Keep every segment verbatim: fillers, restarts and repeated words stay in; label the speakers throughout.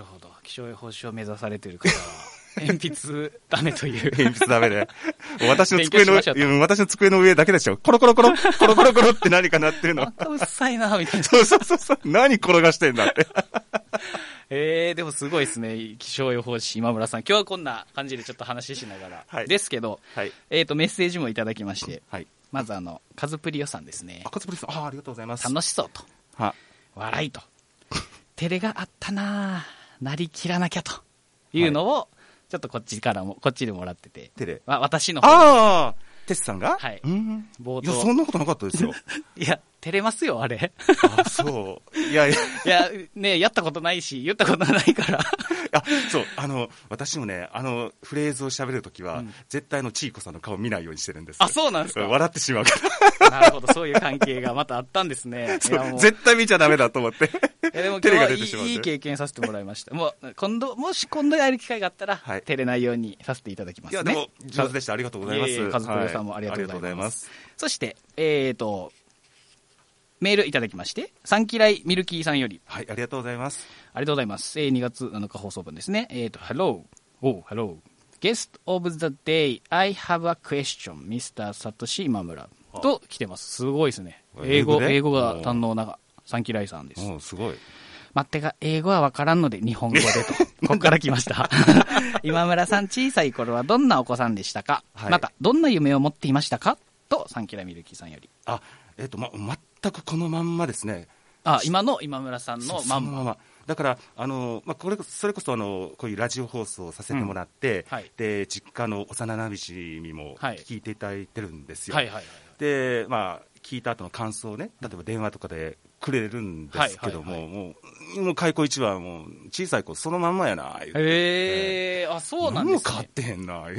Speaker 1: るほど。気象予報士を目指されている方は鉛筆ダメという
Speaker 2: 鉛筆ダメで私の机の私の机の上だけですよ。コロコロコロコロコロコロって何か鳴ってるの。
Speaker 1: なんかうっさいなみたいな。
Speaker 2: そうそうそうそう。何転がしてんだって。
Speaker 1: えー、でもすごいですね。気象予報士今村さん。今日はこんな感じでちょっと話しながら、はい、ですけど、はい、えっ、ー、とメッセージもいただきまして、はい、まずあのカズプリオさんですね。
Speaker 2: あ、カズプリオさん、あ、ありがとうございます。
Speaker 1: 楽しそうと、は笑いと照れがあったな、なりきらなきゃというのを、はい、ちょっとこっちからもこっちでもらってて、
Speaker 2: 照れ、
Speaker 1: わ私の方、
Speaker 2: ああ、テスさんが、
Speaker 1: はい、
Speaker 2: うん、
Speaker 1: 冒頭、
Speaker 2: いやそんなことなかったですよ。
Speaker 1: いや照れますよあれ。
Speaker 2: あ、そう。いやいや
Speaker 1: いやね、やったことないし言ったことないから。
Speaker 2: あ、そう、あの私もね、あのフレーズを喋るときは、うん、絶対のちいこさんの顔見ないようにしてるんです。
Speaker 1: あ、そうなんですか。
Speaker 2: 笑ってしまうか
Speaker 1: ら。なるほど、そういう関係がまたあったんですね。
Speaker 2: いやもう絶対見ちゃダメだと思って。い
Speaker 1: やでも今日はいい、いい経験させてもらいました。もう今度もし今度やる機会があったら、はい、照れないようにさせていただきますね。
Speaker 2: いやでも上手でした。ありがとうございます。
Speaker 1: カズプロさんもありがとうございます。はい、そしてえっ、ー、と。メールいただきまして、サンキライミルキーさんより。
Speaker 2: はい、ありがとうございます。
Speaker 1: ありがとうございます。えー、にがつなのか放送分ですね。えっ、ー、と、Hello. Oh, hello. Guest of the day. I have a question. ミスター サトシ今村。と来てます。すごいですね。英語、英語が堪能なサンキライさんです。
Speaker 2: おすごい。
Speaker 1: 待ってが、英語はわからんので日本語でと。ここから来ました。今村さん、小さい頃はどんなお子さんでしたか、はい、また、どんな夢を持っていましたかと、サンキライミルキーさんより。
Speaker 2: あ、えっ、ー、と、ま、全くこのまんまですね。
Speaker 1: あ、今の今村さんのまんま。
Speaker 2: ままだからあの、まあ、これそれこそあのこういうラジオ放送をさせてもらって、うんはい、で実家の幼なじみも聞いていただいてるんですよ。はいはいはいはい、で、まあ、聞いた後の感想をね、例えば電話とかでくれるんですけども、はいはいはい、もう、もう開口一番もう小さい子そのまんまやな。
Speaker 1: へえー、あ、そうなんですね。
Speaker 2: 何も変わってへんな。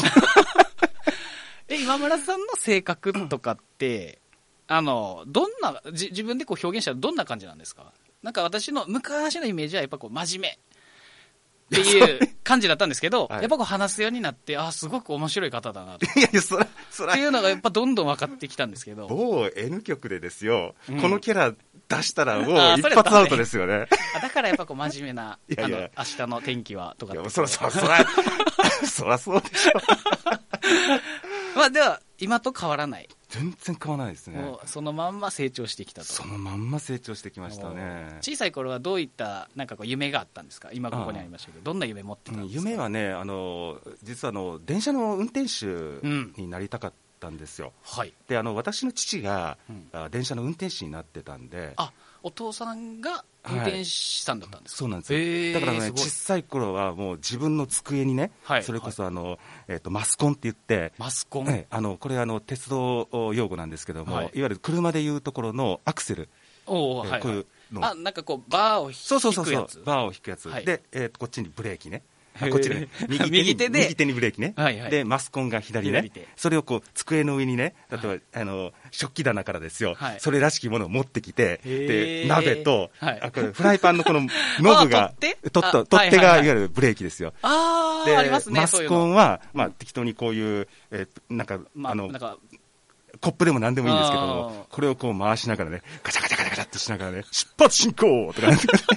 Speaker 1: え、今村さんの性格とかって。あのどんなじ自分でこう表現したらどんな感じなんですか？なんか私の昔のイメージはやっぱこう真面目っていう感じだったんですけど、はい、やっぱこう話すようになってあすごく面白い方だなと
Speaker 2: いやいやそらそら
Speaker 1: っていうのがやっぱどんどん分かってきたんですけど、
Speaker 2: 某 N 局でですよ、うん、このキャラ出したらもう一発アウトですよね。
Speaker 1: あだからやっぱこう真面目な、いやいやあの明日の天気はとかって、いや
Speaker 2: そらそらそらそらそうでしょ。
Speaker 1: まあでは今と変わらない。
Speaker 2: 全然変わらないですね。
Speaker 1: もうそのまんま成長してきたと。
Speaker 2: そのまんま成長してきましたね。
Speaker 1: 小さい頃はどういったなんかこう夢があったんですか？今ここにありましたけど、どんな夢持ってたんですか？
Speaker 2: 夢はね、あの実はあの電車の運転手になりたかったんですよ。うん、はい。であの私の父が、うん、電車の運転手になってたんで。
Speaker 1: あ、お父さんが運転手さんだったんですか？
Speaker 2: はい、そうなんですよ。えー、だからね小さい頃はもう自分の机にね、はい、それこそあの、はいえー、とマスコンって言って
Speaker 1: マスコン、
Speaker 2: ね、あのこれあの鉄道用語なんですけども、はい、いわゆる車でいうところのアクセル、
Speaker 1: お、えーはいはい、こういうのあなんかこうバーを引くやつ、
Speaker 2: そうそうそうそうバーを引くやつ、はい、で、えー、とこっちにブレーキね、あこっちね
Speaker 1: 右手に右手で
Speaker 2: 右手にブレーキね、はいはい、でマスコンが左ね、左それをこう机の上にね、例えば、はい、あの食器棚からですよ、はい、それらしきものを持ってきて、で鍋と、はい、あこれフライパンのこのノブが取っ取っ手がいわゆるブレーキですよ。
Speaker 1: あ
Speaker 2: で
Speaker 1: ありますね。
Speaker 2: マスコンはまあ、適当にこういう、えー、なんか、まあ、あのなんかコップでも何でもいいんですけども、これをこう回しながらねガチャガチャガチャガチャっとしながらね出発進行とか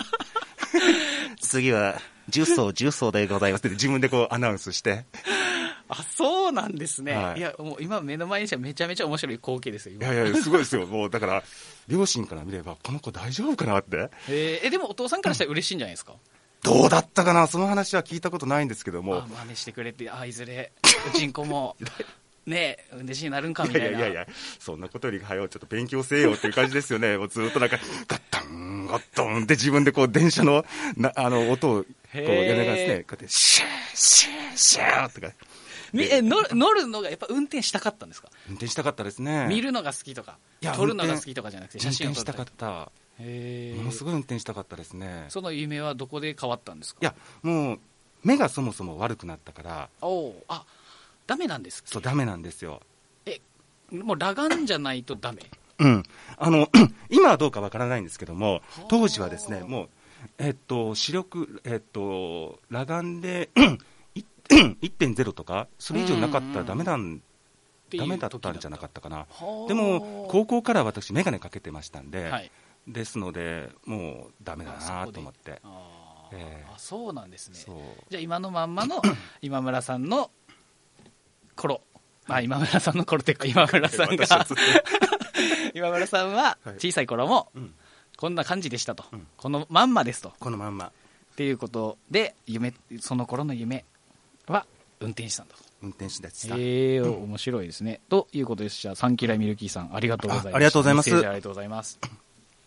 Speaker 2: 次は重曹重曹でございますって自分でこうアナウンスして
Speaker 1: あそうなんですね、はい、いやもう今目の前にしてはめちゃめちゃ面白い光景ですよ。
Speaker 2: 今いやいやすごいですよ。もうだから両親から見ればこの子大丈夫かなって。
Speaker 1: えー、えでもお父さんからしたら嬉しいんじゃないですか？
Speaker 2: どうだったかな、その話は聞いたことないんですけども、
Speaker 1: あ真似してくれてあいずれうちんこもねえ運転手になるんかみたいな。
Speaker 2: いやいやいやそんなことより早うちょっと勉強せよっていう感じですよね。もうずっとなんかガッタンガッタンって自分でこう電車のなあの音をこうやりながらですね、こうやってシャーシャーシャーとか
Speaker 1: え乗る乗るのがやっぱ運転したかったんですか？
Speaker 2: 運転したかったですね。
Speaker 1: 見るのが好きとか撮るのが好きとかじゃなくて写真を撮ったり。
Speaker 2: 運転したかった。へものすごい運転したかったですね。
Speaker 1: その夢はどこで変わったんですか？
Speaker 2: いやもう目がそもそも悪くなったから。
Speaker 1: おあダメなんですか？
Speaker 2: そうダメなんですよ。
Speaker 1: えもう裸眼じゃないとダメ？
Speaker 2: うんあの今はどうかわからないんですけども、当時はですねもうえっと視力えっと裸眼でいってんゼロ とかそれ以上なかったらダメなんダメだったんじゃなかったかな。でも高校から私眼鏡かけてましたんで、はい、ですのでもうダメだなと思って。
Speaker 1: えー、あそうなんですね。じゃあ今のまんまの今村さんの頃、まあ、今村さんの頃っていうか今村さんが今村さんは小さい頃もこんな感じでしたと、うん、このまんまですと、
Speaker 2: このまんま
Speaker 1: っていうことで、夢、その頃の夢は運転手さんだと。
Speaker 2: 運転手でした。
Speaker 1: えー、面白いですね。ということでした。サンキュラミルキーさん、ありがとうございます。
Speaker 2: ありがとうございます。
Speaker 1: メッセージありがとうございます。